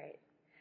right.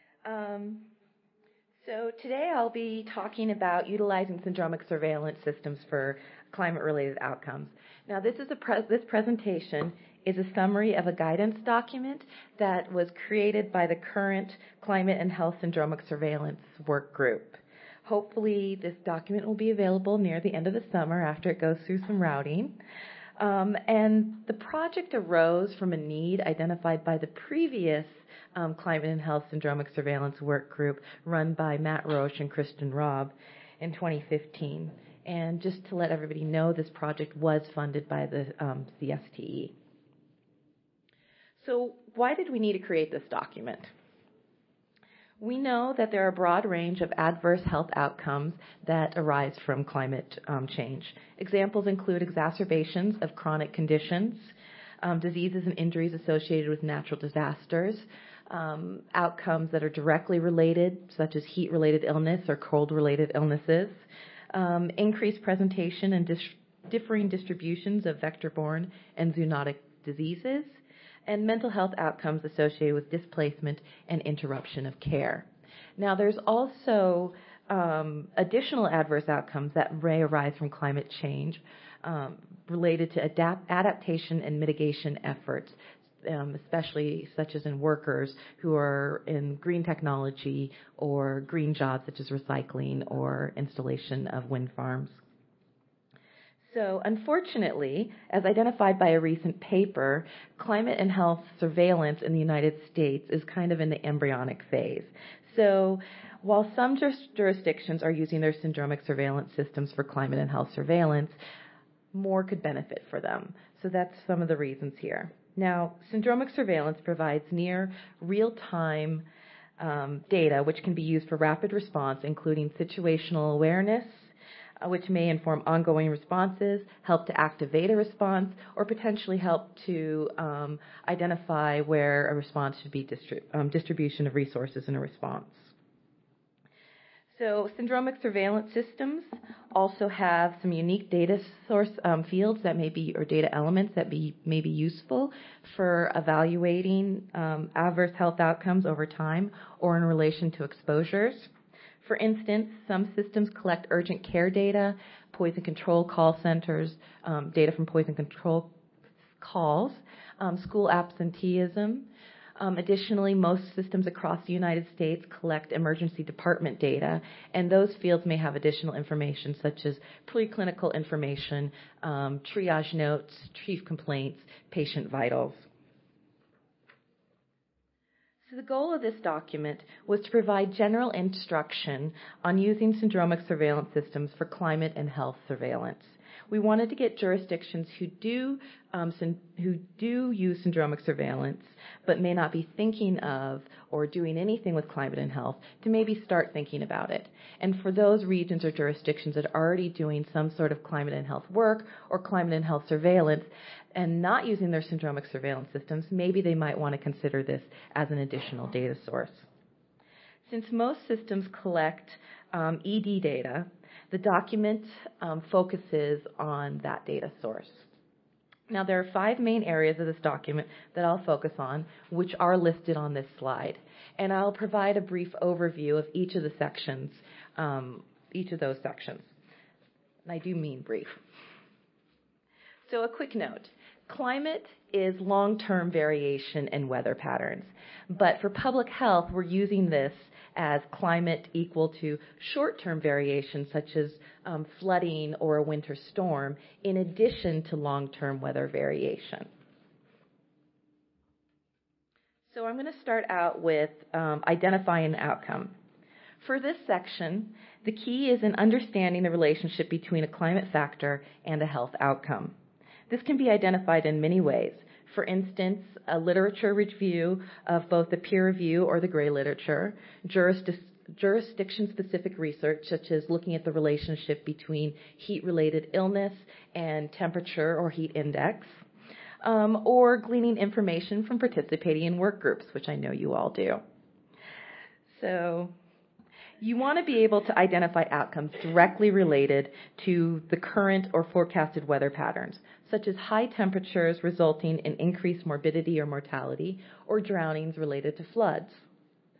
So today I'll be talking about utilizing syndromic surveillance systems for climate-related outcomes. Now, this presentation is a summary of a guidance document that was created by the current Climate and Health Syndromic Surveillance Work Group. Hopefully, this document will be available near the end of the summer after it goes through some routing. And the project arose from a need identified by the previous Climate and Health Syndromic Surveillance Work Group run by Matt Roche and Kristen Robb in 2015. And just to let everybody know, this project was funded by the CSTE. So why did we need to create this document? We know that there are a broad range of adverse health outcomes that arise from climate change. Examples include exacerbations of chronic conditions, diseases and injuries associated with natural disasters, outcomes that are directly related, such as heat-related illness or cold-related illnesses, increased presentation and differing distributions of vector-borne and zoonotic diseases, and mental health outcomes associated with displacement and interruption of care. Now, there's also additional adverse outcomes that may arise from climate change related to adaptation and mitigation efforts, especially such as in workers who are in green technology or green jobs such as recycling or installation of wind farms. So, unfortunately, as identified by a recent paper, climate and health surveillance in the United States is kind of in the embryonic phase. So, while some jurisdictions are using their syndromic surveillance systems for climate and health surveillance, more could benefit for them. So that's some of the reasons here. Now, syndromic surveillance provides near real-time data which can be used for rapid response, including situational awareness, which may inform ongoing responses, help to activate a response, or potentially help to identify where a response should be distribution of resources in a response. So syndromic surveillance systems also have some unique data source fields that may be, or data elements that may be useful for evaluating adverse health outcomes over time or in relation to exposures. For instance, some systems collect urgent care data, poison control call centers, data from poison control calls, school absenteeism. Additionally, most systems across the United States collect emergency department data, and those fields may have additional information such as preclinical information, triage notes, chief complaints, patient vitals. So the goal of this document was to provide general instruction on using syndromic surveillance systems for climate and health surveillance. We wanted to get jurisdictions who do use syndromic surveillance but may not be thinking of or doing anything with climate and health to maybe start thinking about it. And for those regions or jurisdictions that are already doing some sort of climate and health work or climate and health surveillance and not using their syndromic surveillance systems, maybe they might want to consider this as an additional data source. Since most systems collect ED data, the document focuses on that data source. Now, there are 5 main areas of this document that I'll focus on, which are listed on this slide. And I'll provide a brief overview of each of the sections, each of those sections. And I do mean brief. So a quick note. Climate is long-term variation in weather patterns. But for public health, we're using this as climate equal to short-term variation, such as flooding or a winter storm, in addition to long-term weather variation. So I'm going to start out with identifying an outcome. For this section, the key is in understanding the relationship between a climate factor and a health outcome. This can be identified in many ways. For instance, a literature review of both the peer review or the gray literature, jurisdiction-specific research, such as looking at the relationship between heat-related illness and temperature or heat index, or gleaning information from participating in work groups, which I know you all do. So you want to be able to identify outcomes directly related to the current or forecasted weather patterns, such as high temperatures resulting in increased morbidity or mortality, or drownings related to floods.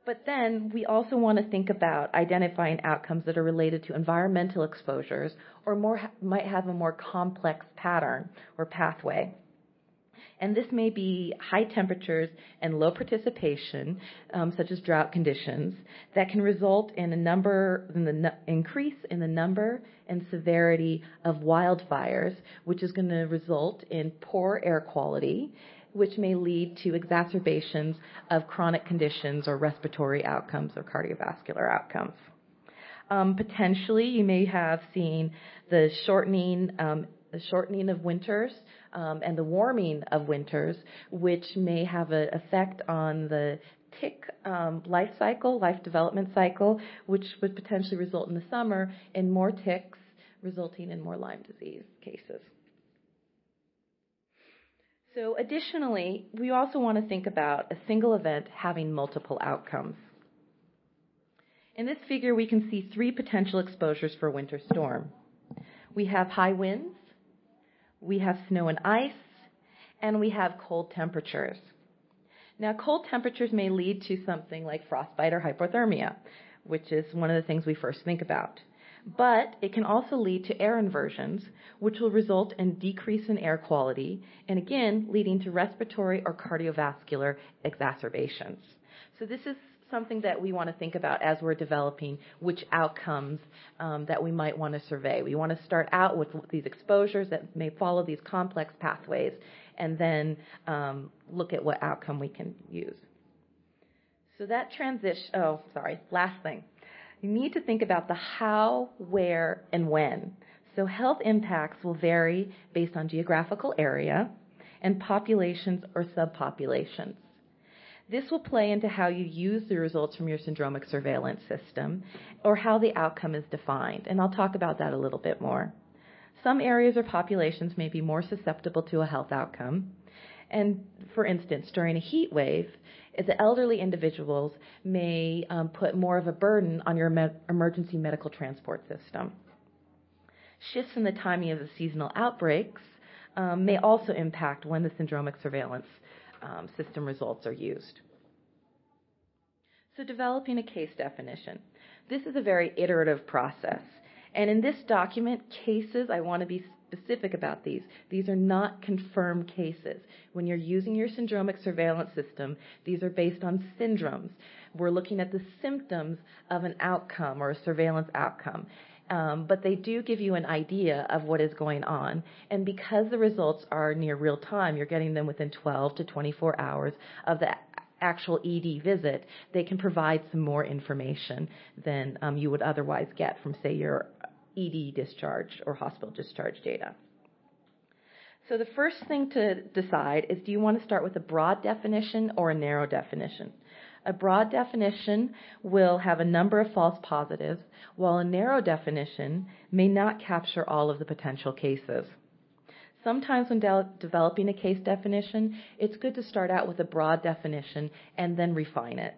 But then we also want to think about identifying outcomes that are related to environmental exposures or might have a more complex pattern or pathway. And this may be high temperatures and low participation, such as drought conditions, that can result in increase in the number and severity of wildfires, which is going to result in poor air quality, which may lead to exacerbations of chronic conditions or respiratory outcomes or cardiovascular outcomes. Potentially, you may have seen the shortening of winters and the warming of winters, which may have an effect on the tick life development cycle, which would potentially result in the summer in more ticks, resulting in more Lyme disease cases. So additionally, we also want to think about a single event having multiple outcomes. In this figure, we can see 3 potential exposures for a winter storm. We have high winds, we have snow and ice, and we have cold temperatures. Now, cold temperatures may lead to something like frostbite or hypothermia, which is one of the things we first think about. But it can also lead to air inversions, which will result in decrease in air quality, and again, leading to respiratory or cardiovascular exacerbations. So this is something that we want to think about as we're developing which outcomes that we might want to survey. We want to start out with these exposures that may follow these complex pathways, and then look at what outcome we can use. So that last thing. You need to think about the how, where, and when. So health impacts will vary based on geographical area and populations or subpopulations. This will play into how you use the results from your syndromic surveillance system or how the outcome is defined, and I'll talk about that a little bit more. Some areas or populations may be more susceptible to a health outcome, and for instance, during a heat wave, the elderly individuals may put more of a burden on your emergency medical transport system. Shifts in the timing of the seasonal outbreaks may also impact when the syndromic surveillance system results are used. So developing a case definition. This is a very iterative process. And in this document, cases, I want to be specific about these. These are not confirmed cases. When you're using your syndromic surveillance system, these are based on syndromes. We're looking at the symptoms of an outcome or a surveillance outcome. But they do give you an idea of what is going on. And because the results are near real time, you're getting them within 12 to 24 hours of the actual ED visit, they can provide some more information than you would otherwise get from, say, your ED discharge or hospital discharge data. So the first thing to decide is, do you want to start with a broad definition or a narrow definition? A broad definition will have a number of false positives, while a narrow definition may not capture all of the potential cases. Sometimes when developing a case definition, it's good to start out with a broad definition and then refine it.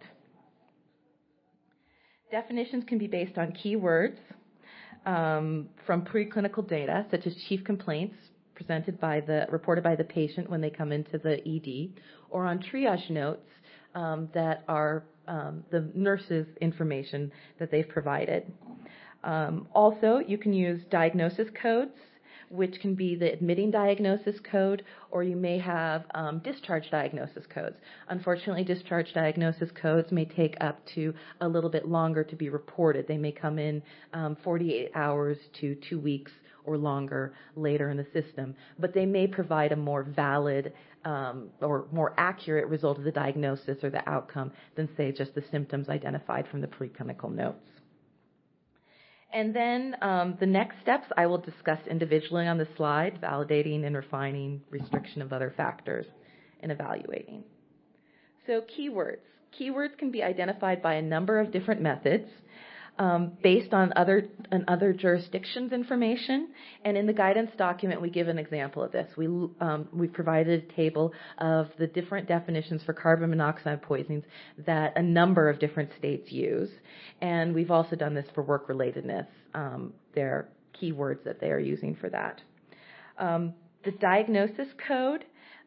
Definitions can be based on keywords from preclinical data, such as chief complaints reported by the patient when they come into the ED, or on triage notes that are the nurse's information that they've provided. Also, you can use diagnosis codes, which can be the admitting diagnosis code, or you may have discharge diagnosis codes. Unfortunately, discharge diagnosis codes may take up to a little bit longer to be reported. They may come in 48 hours to 2 weeks or longer later in the system, but they may provide a more valid or more accurate result of the diagnosis or the outcome than, say, just the symptoms identified from the preclinical notes. And then the next steps I will discuss individually on the slide, validating and refining restriction of other factors and evaluating. So keywords. Keywords can be identified by a number of different methods based on other jurisdictions' information. And in the guidance document, we give an example of this. We've provided a table of the different definitions for carbon monoxide poisonings that a number of different states use. And we've also done this for work-relatedness. There are keywords that they are using for that. The diagnosis code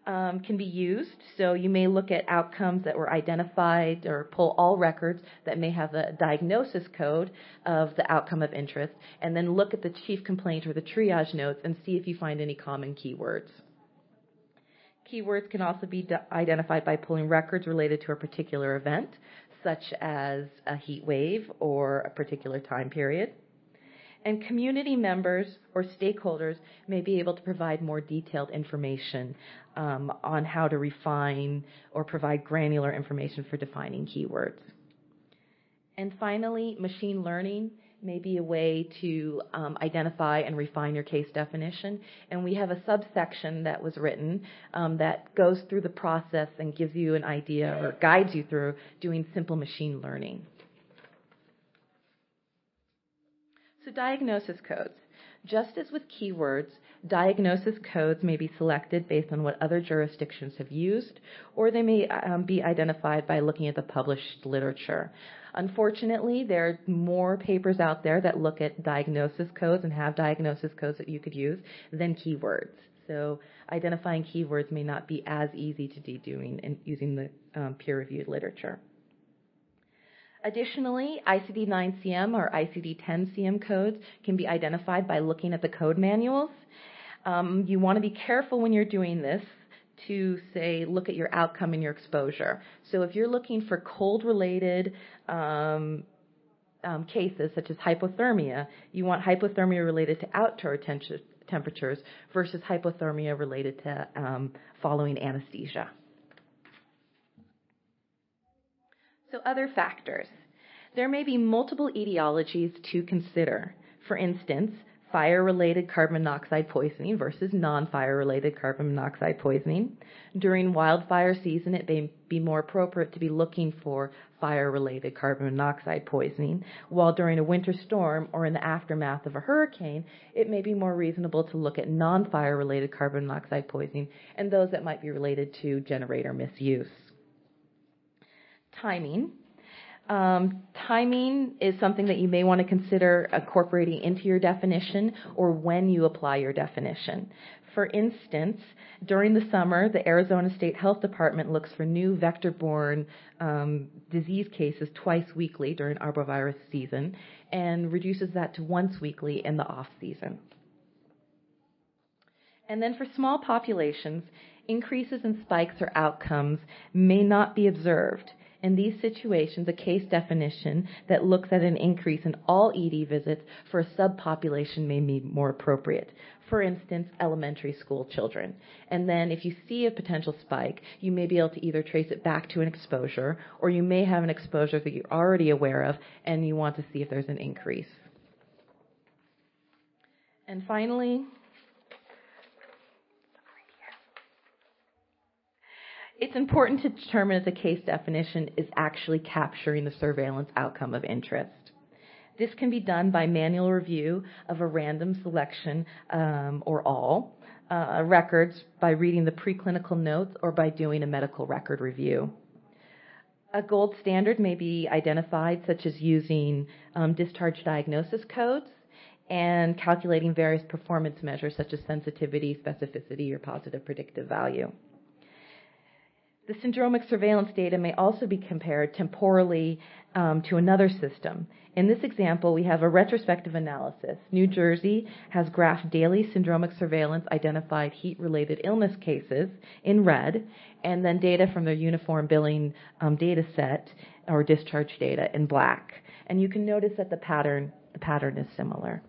can be used. So you may look at outcomes that were identified or pull all records that may have a diagnosis code of the outcome of interest, and then look at the chief complaint or the triage notes and see if you find any common keywords. Keywords can also be identified by pulling records related to a particular event, such as a heat wave or a particular time period. And community members or stakeholders may be able to provide more detailed information on how to refine or provide granular information for defining keywords. And finally, machine learning may be a way to identify and refine your case definition. And we have a subsection that was written that goes through the process and gives you an idea or guides you through doing simple machine learning. So diagnosis codes. Just as with keywords, diagnosis codes may be selected based on what other jurisdictions have used, or they may be identified by looking at the published literature. Unfortunately, there are more papers out there that look at diagnosis codes and have diagnosis codes that you could use than keywords. So identifying keywords may not be as easy to be doing in using the peer-reviewed literature. Additionally, ICD-9-CM or ICD-10-CM codes can be identified by looking at the code manuals. You want to be careful when you're doing this to, say, look at your outcome and your exposure. So if you're looking for cold-related cases, such as hypothermia, you want hypothermia related to outdoor temperatures versus hypothermia related to following anesthesia. So other factors. There may be multiple etiologies to consider. For instance, fire-related carbon monoxide poisoning versus non-fire-related carbon monoxide poisoning. During wildfire season, it may be more appropriate to be looking for fire-related carbon monoxide poisoning, while during a winter storm or in the aftermath of a hurricane, it may be more reasonable to look at non-fire-related carbon monoxide poisoning and those that might be related to generator misuse. Timing. Timing is something that you may want to consider incorporating into your definition or when you apply your definition. For instance, during the summer, the Arizona State Health Department looks for new vector-borne disease cases twice weekly during arbovirus season and reduces that to once weekly in the off-season. And then for small populations, increases in spikes or outcomes may not be observed. In these situations, a case definition that looks at an increase in all ED visits for a subpopulation may be more appropriate. For instance, elementary school children. And then if you see a potential spike, you may be able to either trace it back to an exposure, or you may have an exposure that you're already aware of and you want to see if there's an increase. And finally, it's important to determine if the case definition is actually capturing the surveillance outcome of interest. This can be done by manual review of a random selection or all records, by reading the preclinical notes, or by doing a medical record review. A gold standard may be identified, such as using discharge diagnosis codes and calculating various performance measures such as sensitivity, specificity, or positive predictive value. The syndromic surveillance data may also be compared temporally to another system. In this example, we have a retrospective analysis. New Jersey has graphed daily syndromic surveillance identified heat-related illness cases in red, and then data from their uniform billing data set or discharge data in black. And you can notice that the pattern is similar.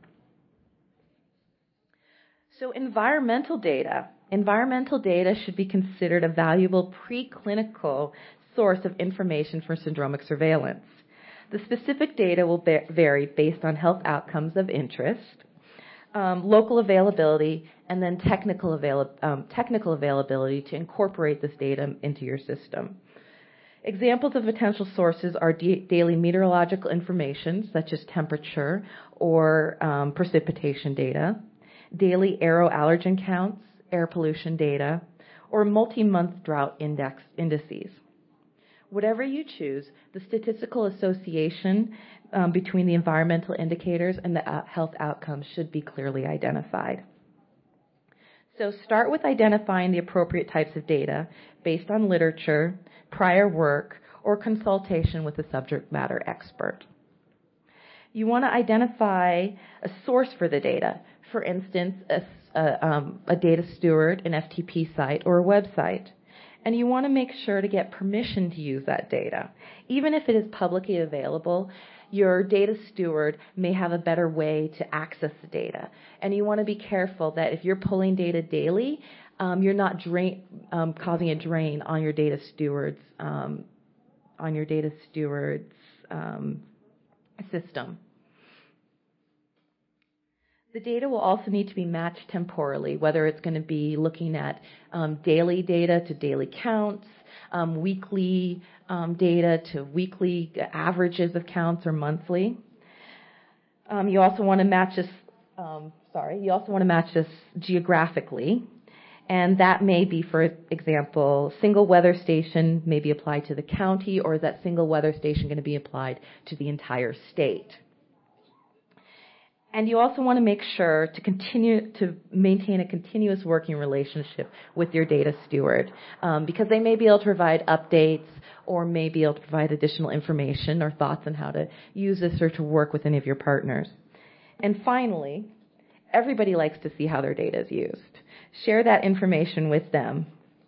So environmental data should be considered a valuable preclinical source of information for syndromic surveillance. The specific data will vary based on health outcomes of interest, local availability, and then technical availability to incorporate this data into your system. Examples of potential sources are daily meteorological information, such as temperature or precipitation data, daily aeroallergen counts, air pollution data, or multi-month drought indices. Whatever you choose, the statistical association between the environmental indicators and the health outcomes should be clearly identified. So start with identifying the appropriate types of data based on literature, prior work, or consultation with a subject matter expert. You want to identify a source for the data, for instance, a data steward, an FTP site, or a website. And you want to make sure to get permission to use that data. Even if it is publicly available, your data steward may have a better way to access the data. And you want to be careful that if you're pulling data daily, you're not causing a drain on your data steward's system. The data will also need to be matched temporally, whether it's going to be looking at daily data to daily counts, weekly data to weekly averages of counts, or monthly. You also want to match this. You also want to match this geographically, and that may be, for example, single weather station may be applied to the county, or is that single weather station going to be applied to the entire state? And you also want to make sure to continue to maintain a continuous working relationship with your data steward, because they may be able to provide updates or may be able to provide additional information or thoughts on how to use this or to work with any of your partners. And finally, everybody likes to see how their data is used. Share that information with them.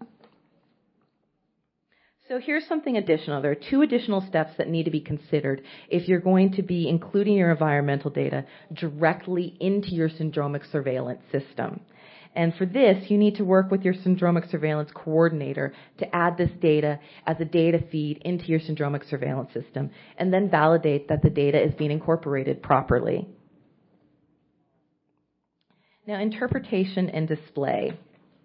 So here's something additional. There are 2 additional steps that need to be considered if you're going to be including your environmental data directly into your syndromic surveillance system. And for this, you need to work with your syndromic surveillance coordinator to add this data as a data feed into your syndromic surveillance system, and then validate that the data is being incorporated properly. Now, interpretation and display.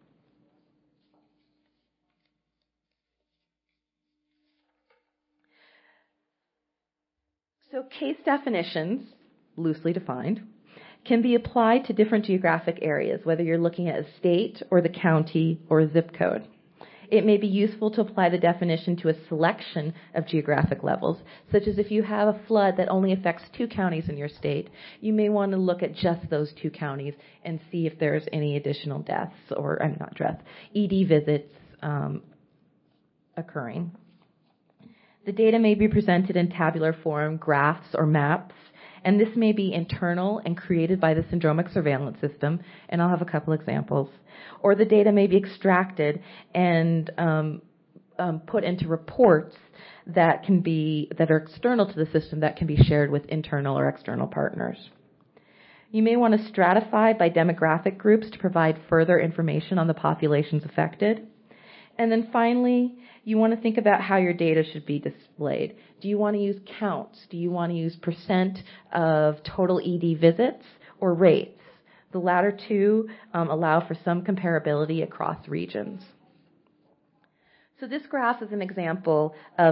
So case definitions, loosely defined, can be applied to different geographic areas, whether you're looking at a state or the county or a zip code. It may be useful to apply the definition to a selection of geographic levels, such as if you have a flood that only affects 2 counties in your state, you may want to look at just those 2 counties and see if there's any additional deaths or, ED visits occurring. The data may be presented in tabular form, graphs, or maps, and this may be internal and created by the syndromic surveillance system, and I'll have a couple examples. Or the data may be extracted and put into reports that are external to the system that can be shared with internal or external partners. You may want to stratify by demographic groups to provide further information on the populations affected. And then finally, you want to think about how your data should be displayed. Do you want to use counts? Do you want to use percent of total ED visits or rates? The latter 2 allow for some comparability across regions. So this graph is an example of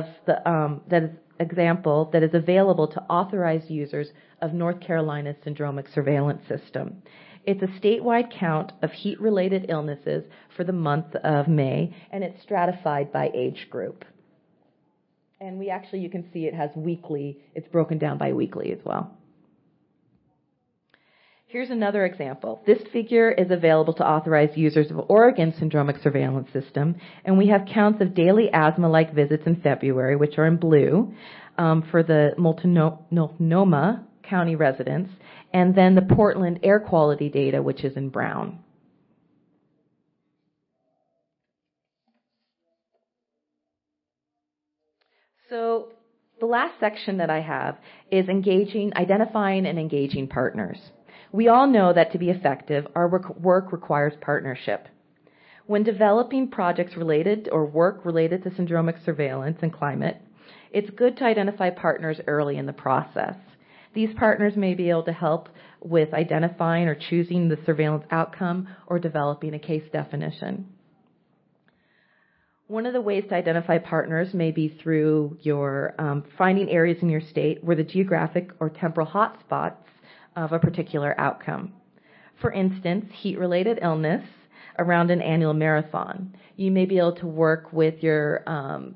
that is available to authorized users of North Carolina's syndromic surveillance system. It's a statewide count of heat-related illnesses for the month of May, and it's stratified by age group. And you can see it has weekly, it's broken down by weekly as well. Here's another example. This figure is available to authorized users of Oregon's syndromic surveillance system, and we have counts of daily asthma-like visits in February, which are in blue, for the Multnomah County residents, and then the Portland air quality data, which is in brown. So the last section that I have is identifying and engaging partners. We all know that to be effective, our work requires partnership. When developing projects related or work related to syndromic surveillance and climate, it's good to identify partners early in the process. These partners may be able to help with identifying or choosing the surveillance outcome or developing a case definition. One of the ways to identify partners may be through your finding areas in your state where the geographic or temporal hotspots of a particular outcome. For instance, heat-related illness around an annual marathon. You may be able to work with your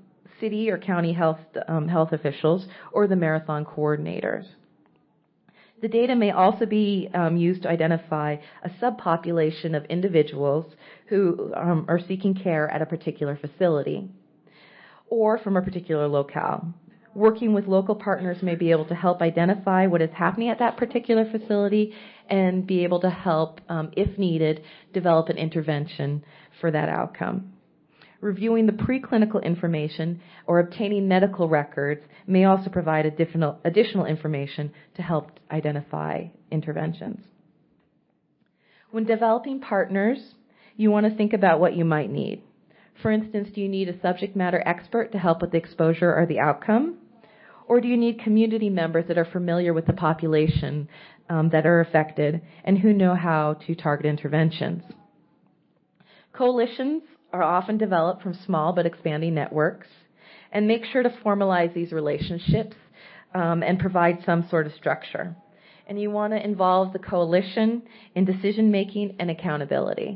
city or county health officials or the marathon coordinators. The data may also be used to identify a subpopulation of individuals who are seeking care at a particular facility or from a particular locale. Working with local partners may be able to help identify what is happening at that particular facility and be able to help, if needed, develop an intervention for that outcome. Reviewing the preclinical information or obtaining medical records may also provide additional information to help identify interventions. When developing partners, you want to think about what you might need. For instance, do you need a subject matter expert to help with the exposure or the outcome? Or do you need community members that are familiar with the population that are affected and who know how to target interventions? Coalitions are often developed from small but expanding networks, and make sure to formalize these relationships and provide some sort of structure. And you want to involve the coalition in decision-making and accountability.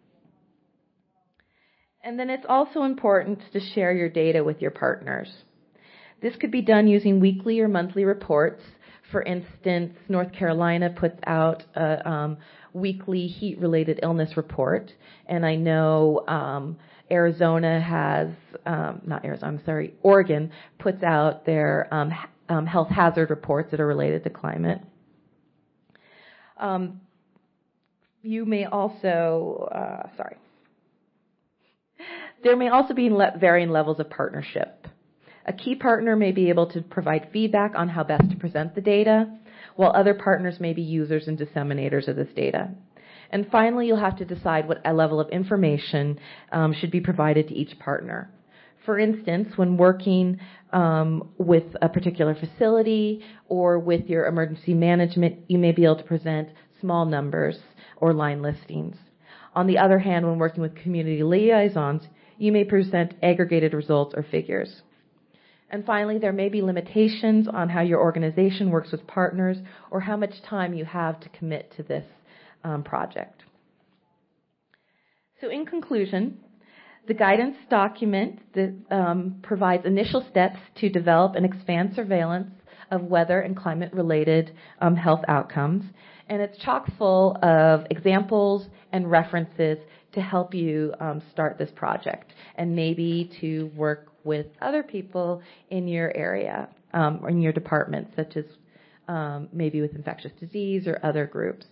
And then it's also important to share your data with your partners. This could be done using weekly or monthly reports. For instance, North Carolina puts out a weekly heat-related illness report, and I know Oregon puts out their health hazard reports that are related to climate. You may also, there may also be varying levels of partnership. A key partner may be able to provide feedback on how best to present the data, while other partners may be users and disseminators of this data. And finally, you'll have to decide what level of information should be provided to each partner. For instance, when working with a particular facility or with your emergency management, you may be able to present small numbers or line listings. On the other hand, when working with community liaisons, you may present aggregated results or figures. And finally, there may be limitations on how your organization works with partners or how much time you have to commit to this project. So in conclusion, the guidance document that provides initial steps to develop and expand surveillance of weather and climate-related health outcomes, and it's chock full of examples and references to help you start this project and maybe to work with other people in your area or in your department, such as maybe with infectious disease or other groups.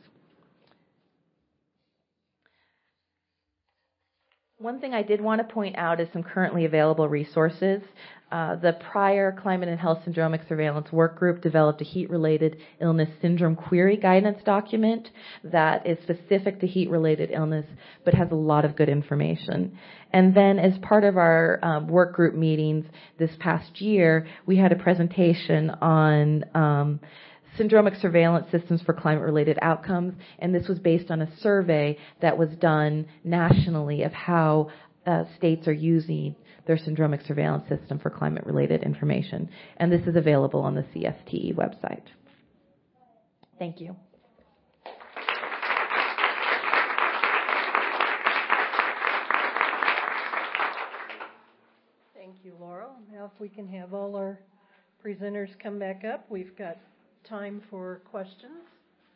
One thing I did want to point out is some currently available resources. The prior Climate and Health Syndromic Surveillance Work Group developed a heat-related illness syndrome query guidance document that is specific to heat-related illness but has a lot of good information. And then as part of our work group meetings this past year, we had a presentation on syndromic surveillance systems for climate-related outcomes, and this was based on a survey that was done nationally of how states are using their syndromic surveillance system for climate-related information. And this is available on the CSTE website. Thank you. Thank you, Laurel. Now if we can have all our presenters come back up, we've got time for questions.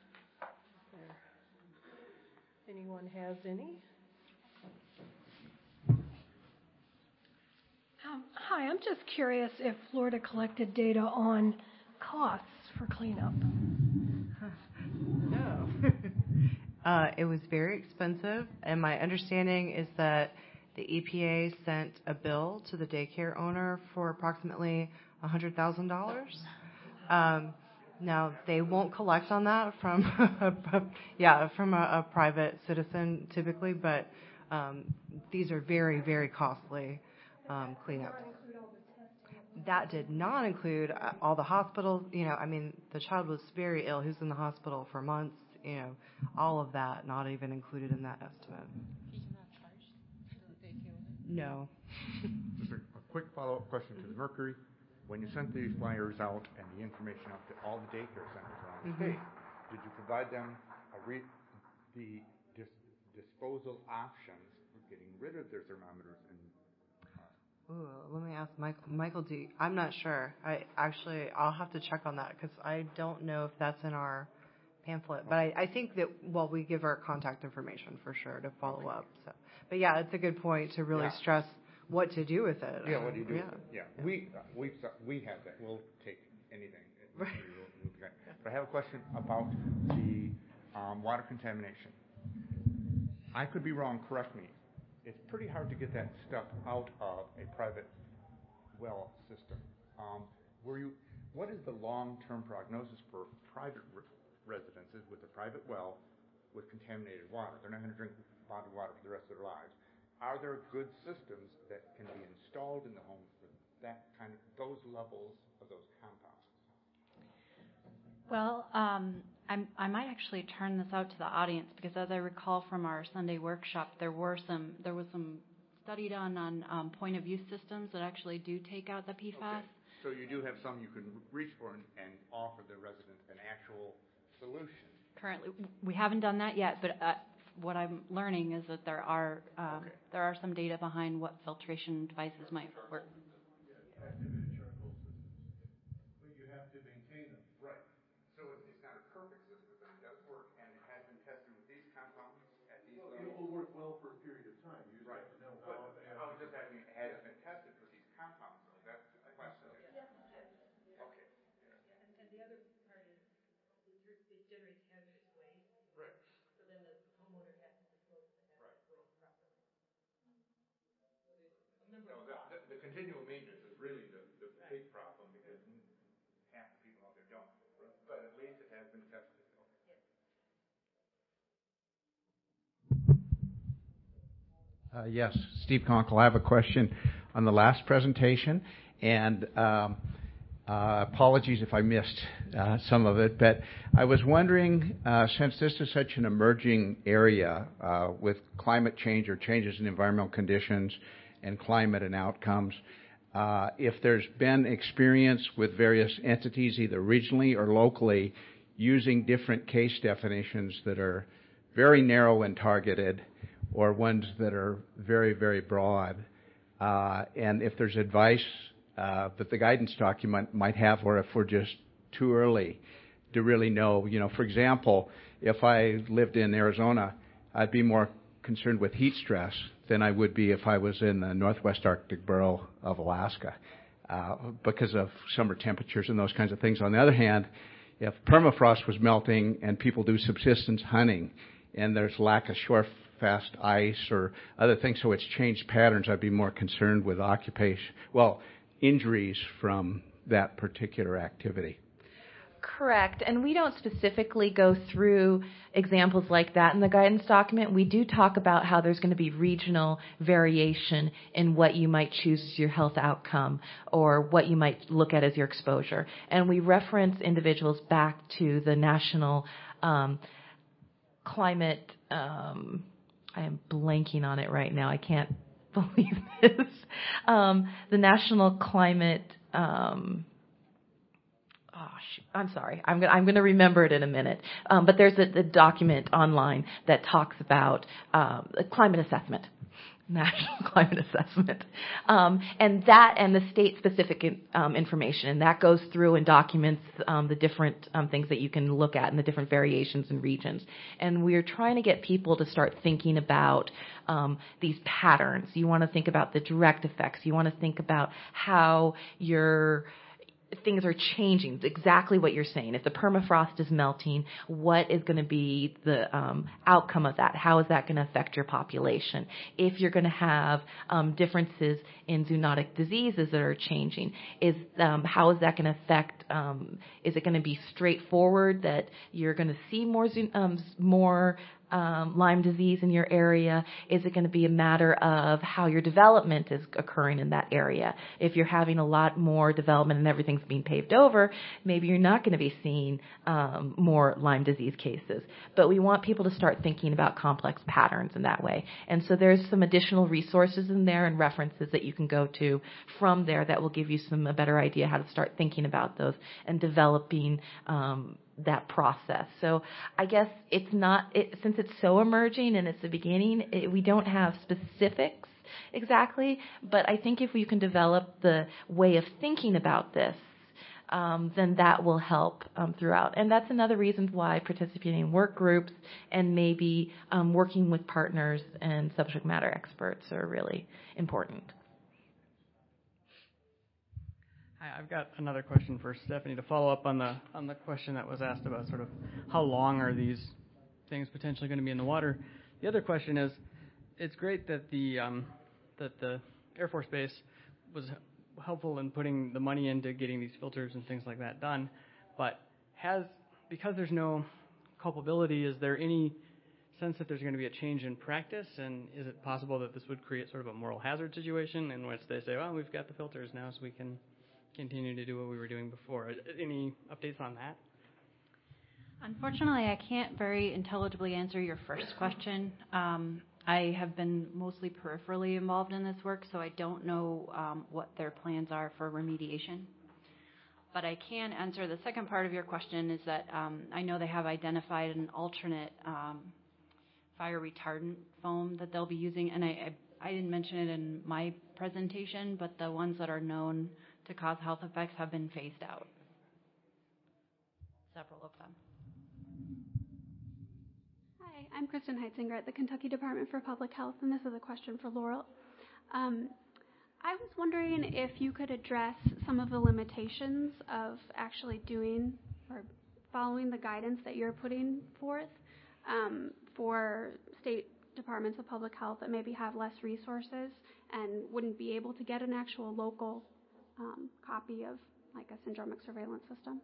If anyone has any? Hi, I'm just curious if Florida collected data on costs for cleanup. No. It was very expensive, and my understanding is that the EPA sent a bill to the daycare owner for approximately $100,000. Now, they won't collect on that from a private citizen typically, but these are very, very costly cleanups. That did not include all the hospitals. The child was very ill. He was in the hospital for months. All of that not even included in that estimate. He's not charged for the daycare? No. Just a quick follow-up question to the Mercury. When you sent these flyers out and the information out to all the daycare centers around the state, did you provide them the disposal options for getting rid of their thermometers and Ooh, let me ask Michael D. I'm not sure. I'll have to check on that because I don't know if that's in our pamphlet. But I think that, well, we give our contact information for sure to follow up. So, but yeah, it's a good point to really stress what to do with it. Yeah, what do you do with it? Yeah. We have that. We'll take anything. Right. But I have a question about the water contamination. I could be wrong, correct me. It's pretty hard to get that stuff out of a private well system. What is the long-term prognosis for private residences with a private well with contaminated water? They're not going to drink bottled water for the rest of their lives. Are there good systems that can be installed in the home for those levels of those compounds? Well, I might actually turn this out to the audience because, as I recall from our Sunday workshop, there was some study done on point of use systems that actually do take out the PFAS. Okay. So you do have some you can reach for and offer the residents an actual solution. Currently, we haven't done that yet, but what I'm learning is that there are some data behind what filtration devices might work. It will work well for a period of time. You just have to know how. I was just asking, has it been tested for these compounds, though? That's the question. Yes. Okay. And the other part is it generates hazardous waste. Right. So then the homeowner has to dispose of the hazardous waste properly. The continual maintenance is really the big problem because half the people out there don't. But at least it has been tested. Yes, Steve Conkle. I have a question on the last presentation, and apologies if I missed some of it, but I was wondering, since this is such an emerging area with climate change or changes in environmental conditions and climate and outcomes, if there's been experience with various entities, either regionally or locally, using different case definitions that are very narrow and targeted, or ones that are very, very broad, and if there's advice that the guidance document might have, or if we're just too early to really know. For example, if I lived in Arizona, I'd be more concerned with heat stress than I would be if I was in the northwest Arctic borough of Alaska, because of summer temperatures and those kinds of things. On the other hand, if permafrost was melting and people do subsistence hunting and there's lack of shore-fast ice or other things, so it's changed patterns, I'd be more concerned with injuries from that particular activity. Correct. And we don't specifically go through examples like that in the guidance document. We do talk about how there's going to be regional variation in what you might choose as your health outcome or what you might look at as your exposure. And we reference individuals back to the national climate, I am blanking on it right now. I can't believe this. The national climate, I'm sorry. I'm going to remember it in a minute. But there's a document online that talks about climate assessment, national climate assessment, and the state-specific information, and that goes through and documents the different things that you can look at and the different variations in regions. And we're trying to get people to start thinking about these patterns. You want to think about the direct effects. You want to think about how things are changing, exactly what you're saying. If the permafrost is melting, what is going to be the outcome of that? How is that going to affect your population? If you're going to have differences in zoonotic diseases that are changing, how is that going to affect, is it going to be straightforward that you're going to see more Lyme disease in your area? Is it going to be a matter of how your development is occurring in that area? If you're having a lot more development and everything's being paved over, maybe you're not going to be seeing more Lyme disease cases. But we want people to start thinking about complex patterns in that way. And so there's some additional resources in there and references that you can go to from there that will give you a better idea how to start thinking about those and developing that process. So I guess since it's so emerging and it's the beginning, we don't have specifics exactly, but I think if you can develop the way of thinking about this, then that will help throughout. And that's another reason why participating in work groups and maybe working with partners and subject matter experts are really important. Hi, I've got another question for Stephanie to follow up on the question that was asked about sort of how long are these things potentially going to be in the water. The other question is, it's great that the Air Force Base was helpful in putting the money into getting these filters and things like that done, but because there's no culpability, is there any sense that there's going to be a change in practice, and is it possible that this would create sort of a moral hazard situation in which they say, well, we've got the filters now, so we can continue to do what we were doing before? Any updates on that? Unfortunately, I can't very intelligibly answer your first question. I have been mostly peripherally involved in this work, so I don't know what their plans are for remediation. But I can answer the second part of your question is that I know they have identified an alternate fire retardant foam that they'll be using, and I didn't mention it in my presentation, but the ones that are known to cause health effects have been phased out. Several of them. Hi, I'm Kristen Heitzinger at the Kentucky Department for Public Health, and this is a question for Laurel. I was wondering if you could address some of the limitations of actually doing or following the guidance that you're putting forth for state departments of public health that maybe have less resources and wouldn't be able to get an actual local copy of like a syndromic surveillance system.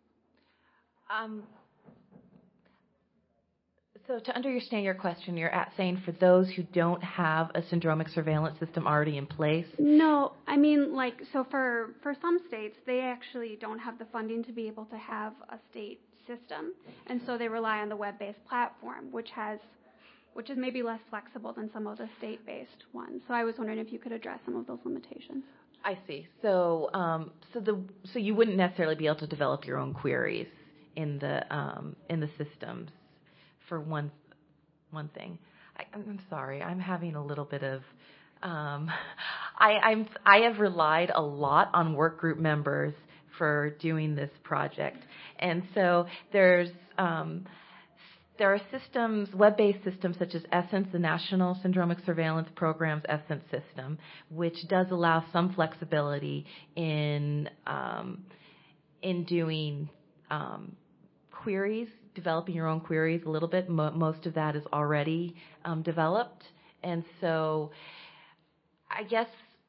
So to understand your question, you're saying for those who don't have a syndromic surveillance system already in place? No, I mean so for some states, they actually don't have the funding to be able to have a state system, and so they rely on the web-based platform, which is maybe less flexible than some of the state-based ones. So I was wondering if you could address some of those limitations. I see. So so you wouldn't necessarily be able to develop your own queries in the systems. For one thing, I'm sorry. I'm having a little bit of. I have relied a lot on work group members for doing this project, and so there are systems, web-based systems such as Essence, the National Syndromic Surveillance Program's Essence system, which does allow some flexibility in doing queries. Developing your own queries a little bit. Most of that is already developed. And so I guess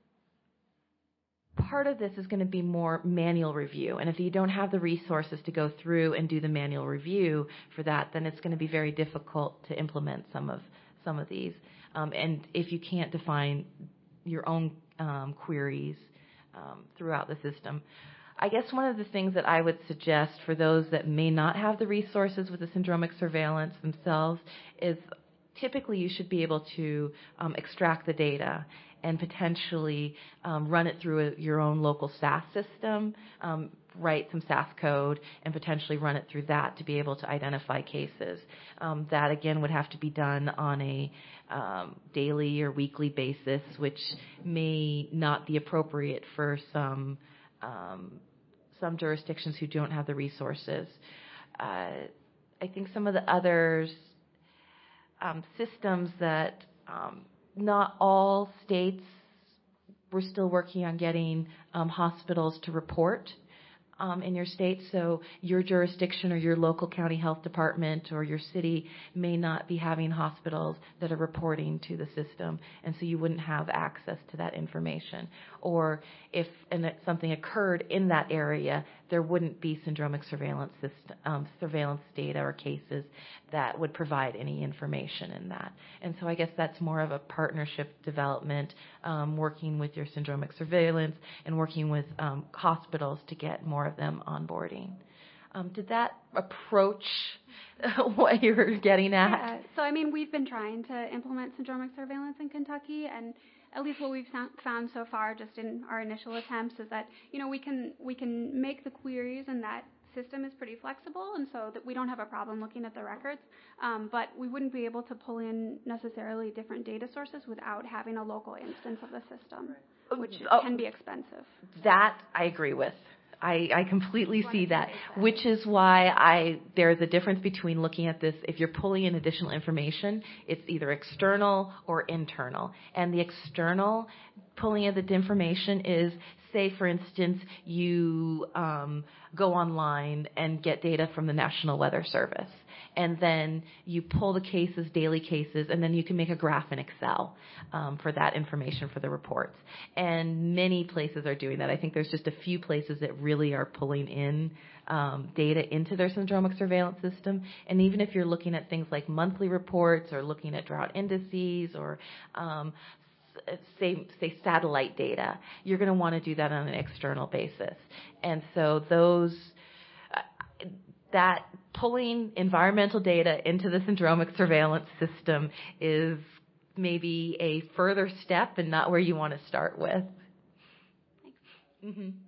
part of this is going to be more manual review. And if you don't have the resources to go through and do the manual review for that, then it's going to be very difficult to implement some of these. And if you can't define your own queries throughout the system, I guess one of the things that I would suggest for those that may not have the resources with the syndromic surveillance themselves is typically you should be able to extract the data and potentially run it through your own local SAS system, write some SAS code, and potentially run it through that to be able to identify cases. That, again, would have to be done on a daily or weekly basis, which may not be appropriate for some jurisdictions who don't have the resources. I think some of the others systems that not all states, we're still working on getting hospitals to report in your state. So your jurisdiction or your local county health department or your city may not be having hospitals that are reporting to the system, and so you wouldn't have access to that information. Or if something occurred in that area, there wouldn't be syndromic surveillance data or cases that would provide any information in that. And so I guess that's more of a partnership development, working with your syndromic surveillance and working with hospitals to get more of them onboarding. Did that approach what you were getting at? Yeah. So, I mean, we've been trying to implement syndromic surveillance in Kentucky, and at least what we've found so far, just in our initial attempts, is that we can make the queries in that system is pretty flexible, and so that we don't have a problem looking at the records, but we wouldn't be able to pull in necessarily different data sources without having a local instance of the system, which can be expensive. That I agree with. I completely see that, which is why there's a difference between looking at this. If you're pulling in additional information, it's either external or internal. And the external pulling of the information is, say, for instance, you go online and get data from the National Weather Service. And then you pull the cases, daily cases, and then you can make a graph in Excel for that information for the reports. And many places are doing that. I think there's just a few places that really are pulling in data into their syndromic surveillance system. And even if you're looking at things like monthly reports or looking at drought indices or say satellite data, you're going to want to do that on an external basis. And so that pulling environmental data into the syndromic surveillance system is maybe a further step and not where you want to start with. Thanks. Mm-hmm.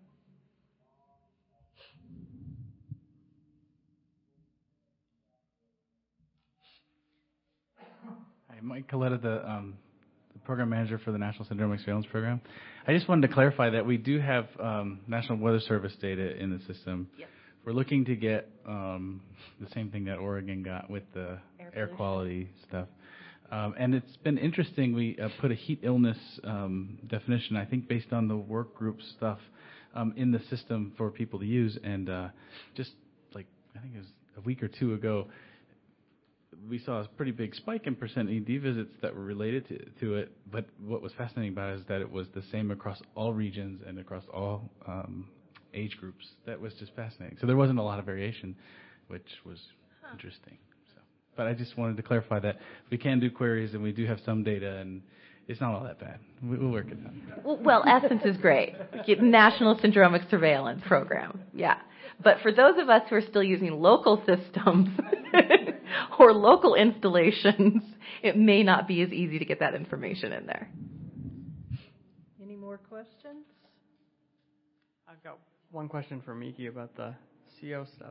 Hi, Mike Coletta, the program manager for the National Syndromic Surveillance Program. I just wanted to clarify that we do have National Weather Service data in the system. Yep. We're looking to get the same thing that Oregon got with the air quality stuff. And it's been interesting. We put a heat illness definition, I think, based on the work group stuff in the system for people to use. And just like, I think it was a week or two ago, we saw a pretty big spike in percent ED visits that were related to it. But what was fascinating about it is that it was the same across all regions and across all age groups. That was just fascinating. So there wasn't a lot of variation, which was interesting. So, but I just wanted to clarify that we can do queries and we do have some data, and it's not all that bad. We'll work it out. Well, Essence is great. National Syndromic Surveillance Program. Yeah. But for those of us who are still using local systems or local installations, it may not be as easy to get that information in there. Any more questions? I've got one question for Miki about the CO stuff.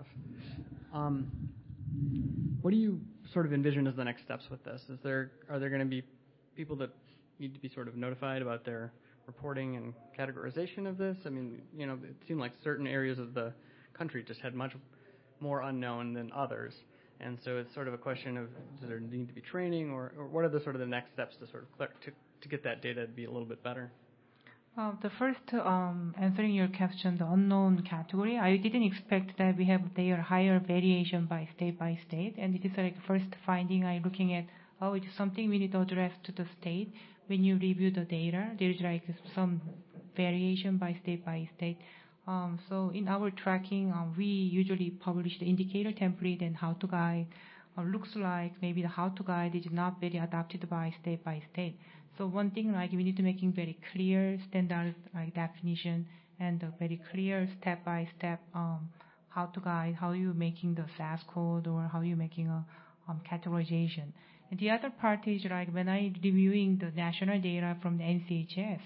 What do you sort of envision as the next steps with this? Are there going to be people that need to be sort of notified about their reporting and categorization of this? I mean, it seemed like certain areas of the country just had much more unknown than others. And so it's sort of a question of, does there need to be training, or what are the sort of the next steps to sort of to get that data to be a little bit better? The first, answering your question, the unknown category, I didn't expect that we have their higher variation by state, and it is like first finding I'm looking at, it is something we need to address to the state. When you review the data, there is like some variation by state. So in our tracking, we usually publish the indicator template and how to guide. Looks like maybe the how to guide is not very adapted by state. So one thing, like we need to making very clear standard like definition and a very clear step by step how to guide, how you making the SAS code or how you making a categorization. And the other part is like when I reviewing the national data from the NCHS,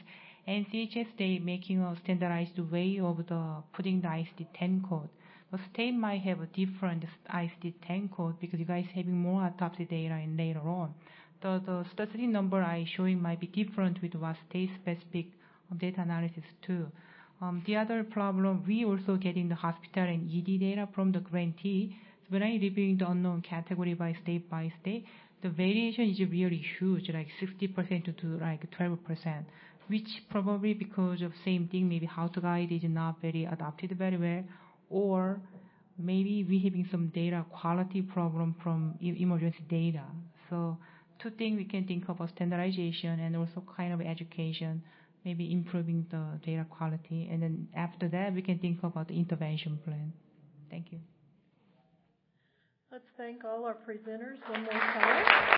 they making a standardized way of the putting the ICD-10 code. The state might have a different ICD-10 code because you guys having more autopsy data in later on. The specific number I showing might be different with what state-specific data analysis too. The other problem, we also getting the hospital and ED data from the grantee. So when I reviewing the unknown category by state, the variation is really huge, like 60% to like 12%, which probably because of same thing, maybe how to guide is not very adapted very well, or maybe we having some data quality problem from emergency data. So two things we can think about: standardization and also kind of education, maybe improving the data quality. And then after that, we can think about the intervention plan. Thank you. Let's thank all our presenters one more time.